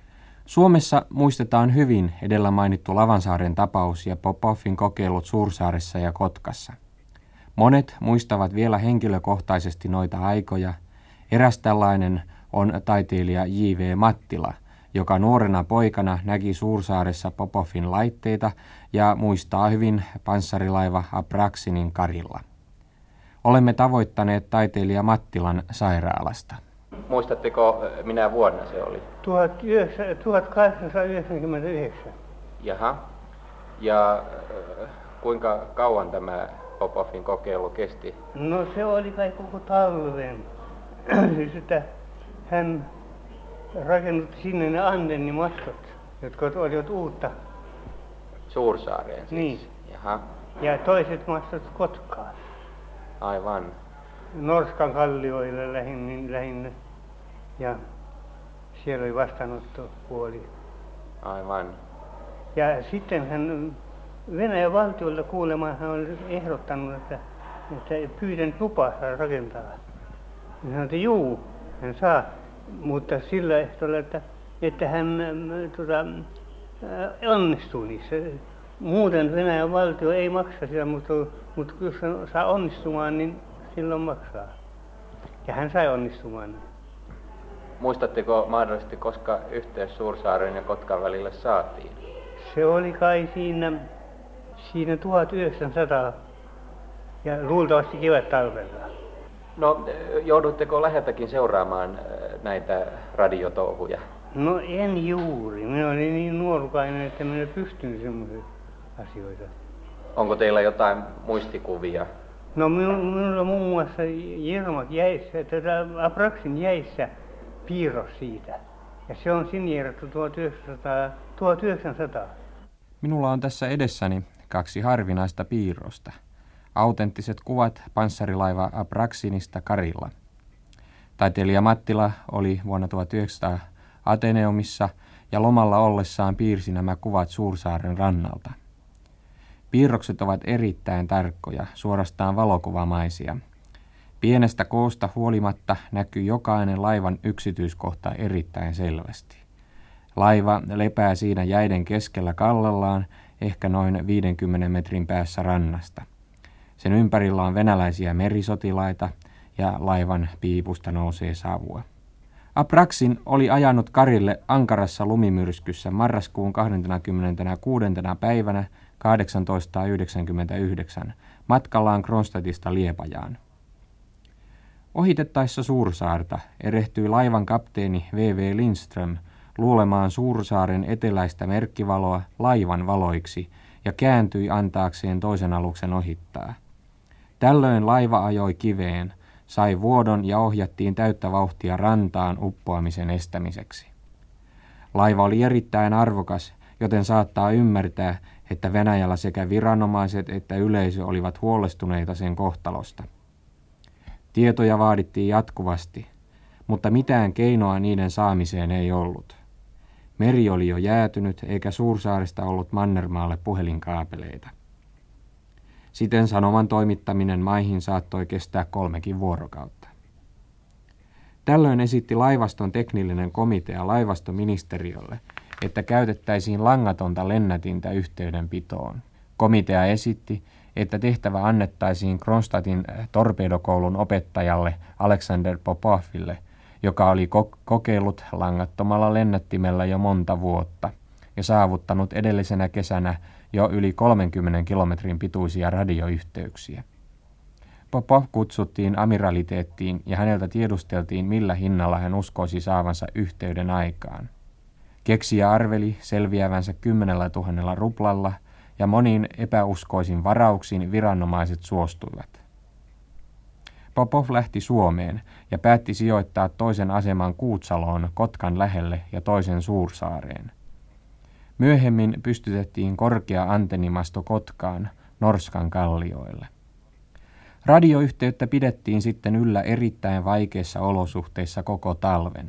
I: Suomessa muistetaan hyvin edellä mainittu Lavansaaren tapaus ja Popoffin kokeilut Suursaaressa ja Kotkassa. Monet muistavat vielä henkilökohtaisesti noita aikoja. Eräs tällainen on taiteilija J V Mattila, joka nuorena poikana näki Suursaaressa Popoffin laitteita ja muistaa hyvin panssarilaiva Apraxinin Karilla. Olemme tavoittaneet taiteilija Mattilan sairaalasta. Muistatteko, minä vuonna se oli?
J: tuhatkahdeksansataayhdeksänkymmentäyhdeksän.
I: Jaha. Ja äh, kuinka kauan tämä Popoffin kokeilu kesti?
J: No se oli kai koko talven. Siis että hän rakennutti sinne ne antennimastot, jotka olivat uutta.
I: Suursaareen siis?
J: Niin.
I: Jaha.
J: Ja toiset mastot Kotkaan.
I: Aivan.
J: Norskan kallioille lähinnä, lähinnä. Ja siellä oli vastaanottopuoli.
I: Aivan.
J: Ja sitten hän Venäjän valtiolta kuulemaan hän oli ehdottanut, että, että pyytänyt lupaa saa rakentaa. Hän sanoi, että juu, hän saa, mutta sillä ehdolla, että, että hän tota, onnistuu niissä. Muuten Venäjän valtio ei maksa sitä, mutta, mutta jos hän saa onnistumaan, niin silloin maksaa. Ja hän sai onnistumaan.
I: Muistatteko mahdollisesti, koska yhteys Suursaaren ja Kotkan välille saatiin?
J: Se oli kai siinä, siinä tuhatyhdeksänsataa ja luultavasti kevättalvella.
I: No, joudutteko läheltäkin seuraamaan näitä radiotouhuja?
J: No en juuri. Minä olin niin nuorukainen, että minä pystyn semmoisia asioita.
I: Onko teillä jotain muistikuvia?
J: No minulla muun muassa Jermak jäissä, tätä Apraxin jäissä piirros siitä. Ja se on signeerattu tuhatyhdeksänsataa.
I: Minulla on tässä edessäni kaksi harvinaista piirrosta. Autenttiset kuvat panssarilaiva Apraxinista Karilla. Taiteilija Mattila oli vuonna tuhatyhdeksänsataa Ateneumissa ja lomalla ollessaan piirsi nämä kuvat Suursaaren rannalta. Piirrokset ovat erittäin tarkkoja, suorastaan valokuvamaisia. Pienestä koosta huolimatta näkyy jokainen laivan yksityiskohta erittäin selvästi. Laiva lepää siinä jäiden keskellä kallellaan, ehkä noin viidenkymmenen metrin päässä rannasta. Sen ympärillä on venäläisiä merisotilaita ja laivan piipusta nousee savua. Apraxin oli ajanut Karille ankarassa lumimyrskyssä marraskuun kahdeskymmeneskuudes päivänä tuhatkahdeksansataayhdeksänkymmentäyhdeksän matkallaan Kronstadtista Liepajaan. Ohitettaessa Suursaarta erehtyi laivan kapteeni V V Lindström luulemaan Suursaaren eteläistä merkkivaloa laivan valoiksi ja kääntyi antaakseen toisen aluksen ohittaa. Tällöin laiva ajoi kiveen, sai vuodon ja ohjattiin täyttä vauhtia rantaan uppoamisen estämiseksi. Laiva oli erittäin arvokas, joten saattaa ymmärtää, että Venäjällä sekä viranomaiset että yleisö olivat huolestuneita sen kohtalosta. Tietoja vaadittiin jatkuvasti, mutta mitään keinoa niiden saamiseen ei ollut. Meri oli jo jäätynyt eikä Suursaaresta ollut Mannermaalle puhelinkaapeleita. Siten sanoman toimittaminen maihin saattoi kestää kolmekin vuorokautta. Tällöin esitti laivaston teknillinen komitea laivastoministeriölle, että käytettäisiin langatonta lennätintä yhteydenpitoon. Komitea esitti, että tehtävä annettaisiin Kronstadtin torpedokoulun opettajalle Alexander Popoffille, joka oli ko- kokeillut langattomalla lennättimellä jo monta vuotta ja saavuttanut edellisenä kesänä jo yli kolmenkymmenen kilometrin pituisia radioyhteyksiä. Popov kutsuttiin amiraliteettiin ja häneltä tiedusteltiin, millä hinnalla hän uskoisi saavansa yhteyden aikaan. Keksijä arveli selviävänsä kymmenellä tuhannella ruplalla ja moniin epäuskoisin varauksin viranomaiset suostuivat. Popov lähti Suomeen ja päätti sijoittaa toisen aseman Kuutsaloon Kotkan lähelle ja toisen Suursaareen. Myöhemmin pystytettiin korkea antennimasto Kotkaan Norskan kallioille. Radioyhteyttä pidettiin sitten yllä erittäin vaikeissa olosuhteissa koko talven.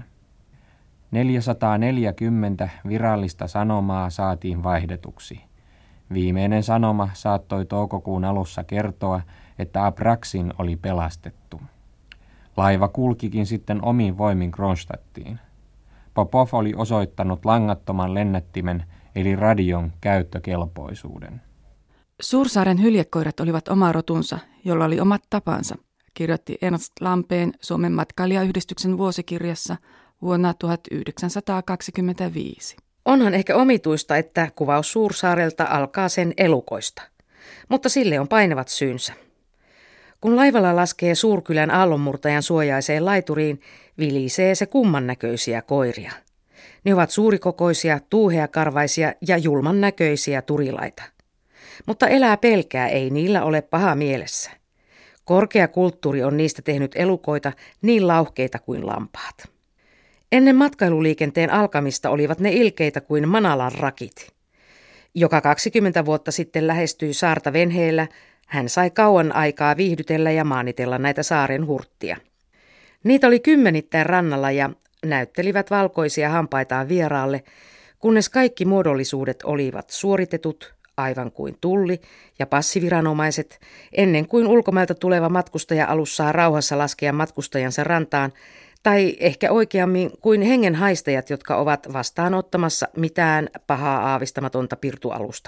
I: neljäsataaneljäkymmentä virallista sanomaa saatiin vaihdetuksi. Viimeinen sanoma saattoi toukokuun alussa kertoa, että Apraxin oli pelastettu. Laiva kulkikin sitten omin voimin Kronstadtiin. Popov oli osoittanut langattoman lennättimen eli radion käyttökelpoisuuden.
B: Suursaaren hyljekoirat olivat oma rotunsa, jolla oli omat tapansa, kirjoitti Ernst Lampeen Suomen matkailijayhdistyksen vuosikirjassa vuonna tuhatyhdeksänsataakaksikymmentäviisi.
K: Onhan ehkä omituista, että kuvaus Suursaarelta alkaa sen elukoista, mutta sille on painavat syynsä. Kun laivalla laskee Suurkylän aallonmurtajan suojaiseen laituriin, vilisee se kumman näköisiä koiria. Ne ovat suurikokoisia, tuuheakarvaisia ja julman näköisiä turilaita. Mutta elää pelkää, ei niillä ole paha mielessä. Korkea kulttuuri on niistä tehnyt elukoita niin lauhkeita kuin lampaat. Ennen matkailuliikenteen alkamista olivat ne ilkeitä kuin Manalan rakit. Joka kaksikymmentä vuotta sitten lähestyi saarta venheellä, hän sai kauan aikaa viihdytellä ja maanitella näitä saaren hurttia. Niitä oli kymmenittäin rannalla ja näyttelivät valkoisia hampaitaan vieraalle, kunnes kaikki muodollisuudet olivat suoritetut, aivan kuin tulli ja passiviranomaiset, ennen kuin ulkomailta tuleva matkustaja-alus saa rauhassa laskea matkustajansa rantaan, tai ehkä oikeammin kuin hengenhaistajat, jotka ovat vastaanottamassa mitään pahaa aavistamatonta pirtualusta.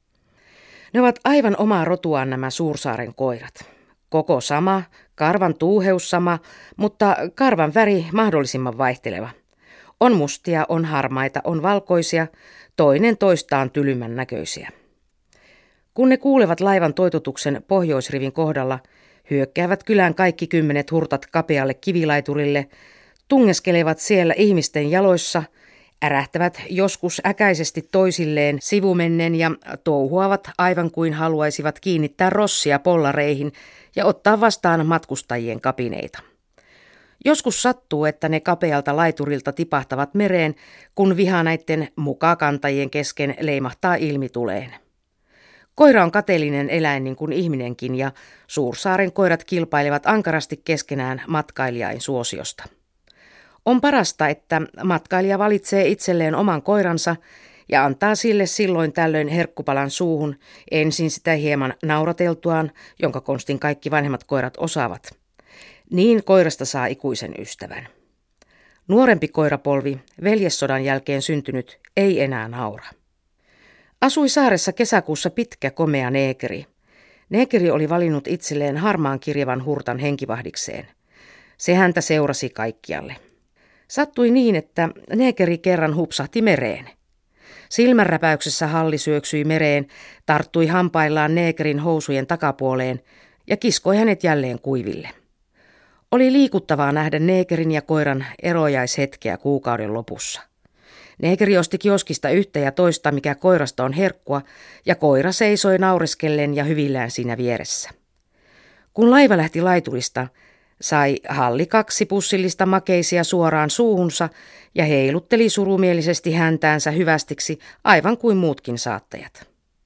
K: Ne ovat aivan omaa rotuaan nämä Suursaaren koirat. Koko sama, karvan tuuheus sama, mutta karvan väri mahdollisimman vaihteleva. On mustia, on harmaita, on valkoisia, toinen toistaan tylymän näköisiä. Kun ne kuulevat laivan toitotuksen pohjoisrivin kohdalla, hyökkäävät kylän kaikki kymmenet hurtat kapealle kivilaiturille, tungeskelevat siellä ihmisten jaloissa, ärähtävät joskus äkäisesti toisilleen sivumennen ja touhuavat aivan kuin haluaisivat kiinnittää rossia pollareihin ja ottaa vastaan matkustajien kapineita. Joskus sattuu, että ne kapealta laiturilta tipahtavat mereen, kun viha näiden mukakantajien kesken leimahtaa ilmituleen. Koira on kateellinen eläin niin kuin ihminenkin ja Suursaaren koirat kilpailevat ankarasti keskenään matkailijain suosiosta. On parasta, että matkailija valitsee itselleen oman koiransa ja antaa sille silloin tällöin herkkupalan suuhun, ensin sitä hieman naurateltuaan, jonka konstin kaikki vanhemmat koirat osaavat. Niin koirasta saa ikuisen ystävän. Nuorempi koirapolvi, veljessodan jälkeen syntynyt, ei enää naura. Asui saaressa kesäkuussa pitkä komea neekeri. Neekeri oli valinnut itselleen harmaan kirjavan hurtan henkivahdikseen. Se häntä seurasi kaikkialle. Sattui niin, että neekeri kerran hupsahti mereen. Silmänräpäyksessä halli syöksyi mereen, tarttui hampaillaan neekerin housujen takapuoleen ja kiskoi hänet jälleen kuiville. Oli liikuttavaa nähdä neekerin ja koiran erojaishetkeä kuukauden lopussa. Neekeri osti kioskista yhtä ja toista, mikä koirasta on herkkua, ja koira seisoi naureskellen ja hyvillään siinä vieressä. Kun laiva lähti laiturista, sai halli kaksi pussillista makeisia suoraan suuhunsa ja heilutteli surumielisesti häntäänsä hyvästiksi aivan kuin muutkin saattajat.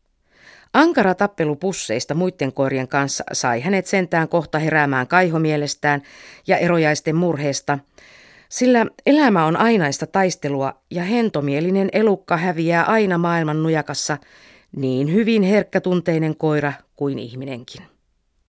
K: Ankara tappelu pusseista muiden koirien kanssa sai hänet sentään kohta heräämään kaihomielestään ja erojaisten murheesta, sillä elämä on ainaista taistelua ja hentomielinen elukka häviää aina maailman nujakassa, niin hyvin herkkätunteinen koira kuin ihminenkin.